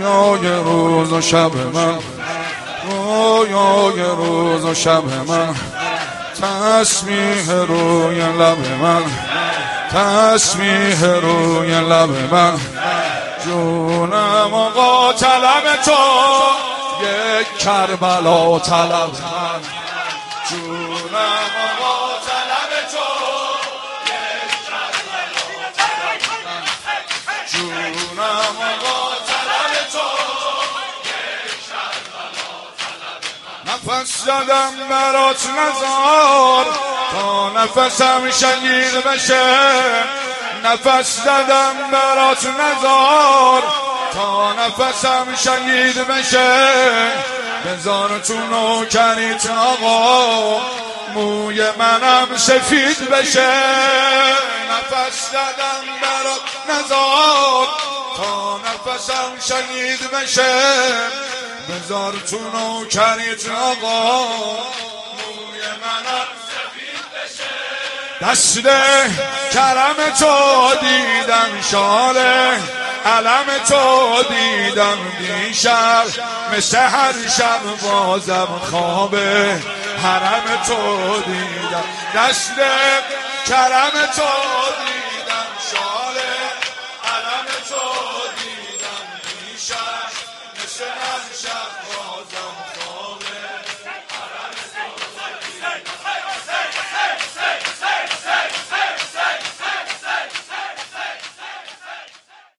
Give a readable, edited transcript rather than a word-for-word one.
رویای روز و شب من، رویای روز و شب من، تسبیح روی لب من، تسبیح روی لب من. جونم آقا طلب تو، یک کربلا طلب من. جونم آقا طلب تو، یک کربلا طلب من. جونم آقا طلب تو، یک کربلا طلب من. نفس زدم برات نزار تا نفسم شهید بشه، نفس زدم برات نزار تا نفسم شهید بشه. بذار تو نوکریت آقا موی منم سفید بشه. نفس زدم برات نزار تا نفسم شهید بشه. بذار تو نوکریت آقا موی منم سفید بشه. دست کرم تو دیدم شاله، علم تو دیدم دیشب، مثل هر شب بازم خوابه حرم تو دیدم. دست کرم تو دیدم شاله، علم تو دیدم دیشب، مثل هر شب بازم خوابه